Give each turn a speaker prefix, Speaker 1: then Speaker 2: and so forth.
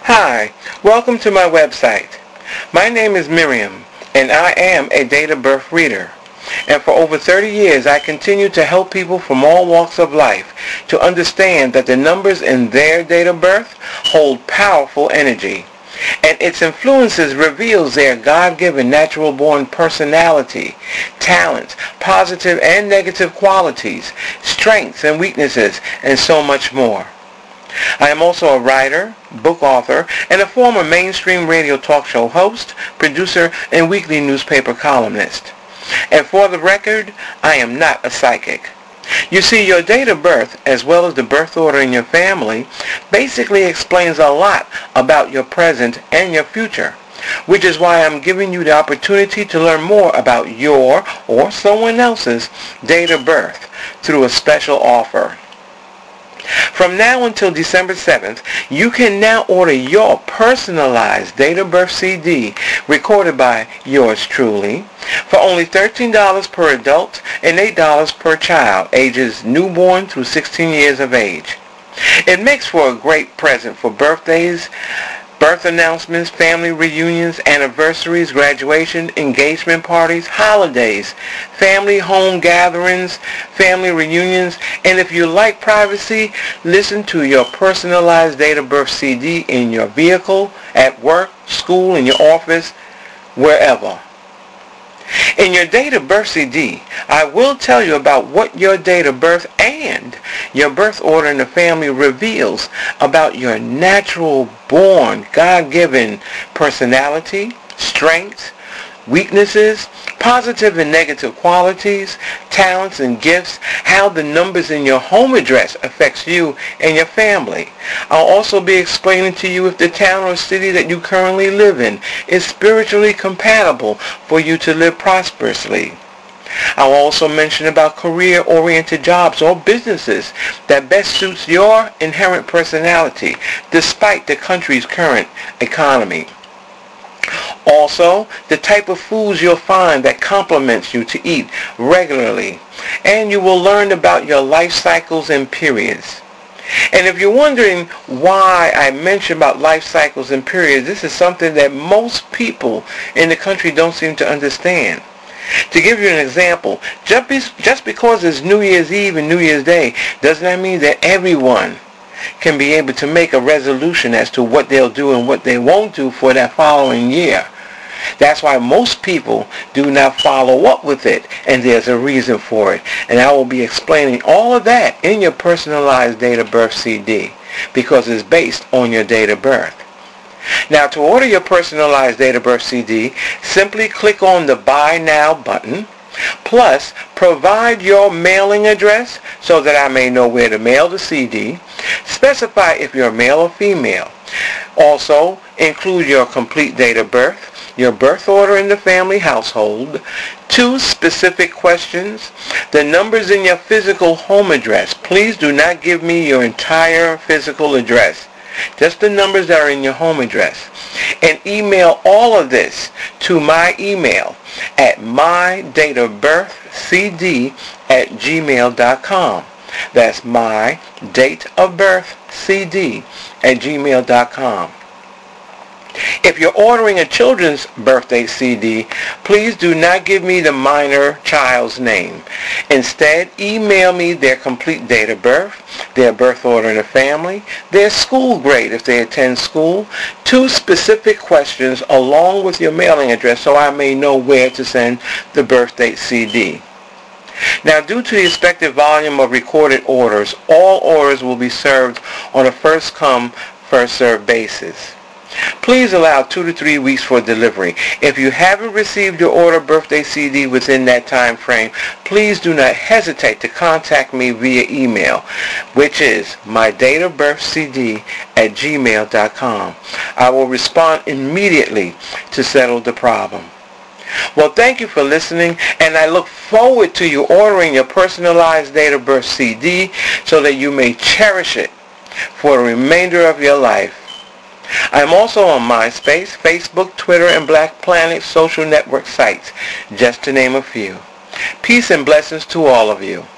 Speaker 1: Hi, welcome to my website. My name is Miriam, and I am a date of birth reader. And for over 30 years, I continue to help people from all walks of life to understand that the numbers in their date of birth hold powerful energy, and its influences reveals their God-given natural-born personality, talents, positive and negative qualities, strengths and weaknesses, and so much more. I am also a writer, book author, and a former mainstream radio talk show host, producer, and weekly newspaper columnist. And for the record, I am not a psychic. You see, your date of birth, as well as the birth order in your family, basically explains a lot about your present and your future, which is why I'm giving you the opportunity to learn more about your or someone else's date of birth through a special offer. From now until December 7th, you can now order your personalized date of birth CD recorded by yours truly for only $13 per adult and $8 per child ages newborn through 16 years of age. It makes for a great present for birthdays, birth announcements, family reunions, anniversaries, graduation, engagement parties, holidays, family home gatherings, family reunions, and if you like privacy, listen to your personalized date of birth CD in your vehicle, at work, school, in your office, wherever. In your date of birth CD, I will tell you about what your date of birth and your birth order in the family reveals about your natural-born, God-given personality, strengths, weaknesses, positive and negative qualities, talents and gifts, how the numbers in your home address affects you and your family. I'll also be explaining to you if the town or city that you currently live in is spiritually compatible for you to live prosperously. I'll also mention about career-oriented jobs or businesses that best suits your inherent personality despite the country's current economy. Also, the type of foods you'll find that complements you to eat regularly. And you will learn about your life cycles and periods. And if you're wondering why I mention about life cycles and periods, this is something that most people in the country don't seem to understand. To give you an example, just because it's New Year's Eve and New Year's Day does not mean that everyone can be able to make a resolution as to what they'll do and what they won't do for that following year. That's why most people do not follow up with it, and there's a reason for it. And I will be explaining all of that in your personalized date of birth CD because it's based on your date of birth. Now, to order your personalized date of birth CD, simply click on the Buy Now button. Plus, provide your mailing address so that I may know where to mail the CD. Specify if you're male or female. Also, include your complete date of birth, your birth order in the family household, 2 specific questions, the numbers in your physical home address. Please do not give me your entire physical address, just the numbers that are in your home address. And email all of this to my email at mydateofbirthcd@gmail.com. That's mydateofbirthcd@gmail.com. If you're ordering a children's birthday CD, please do not give me the minor child's name. Instead, email me their complete date of birth, their birth order in the family, their school grade if they attend school, 2 specific questions along with your mailing address so I may know where to send the birthday CD. Now, due to the expected volume of recorded orders, all orders will be served on a first-come, first-served basis. Please allow 2 to 3 weeks for delivery. If you haven't received your order birthday CD within that time frame, please do not hesitate to contact me via email, which is mydateofbirthcd@gmail.com. I will respond immediately to settle the problem. Well, thank you for listening, and I look forward to you ordering your personalized date of birth CD so that you may cherish it for the remainder of your life. I am also on MySpace, Facebook, Twitter, and Black Planet social network sites, just to name a few. Peace and blessings to all of you.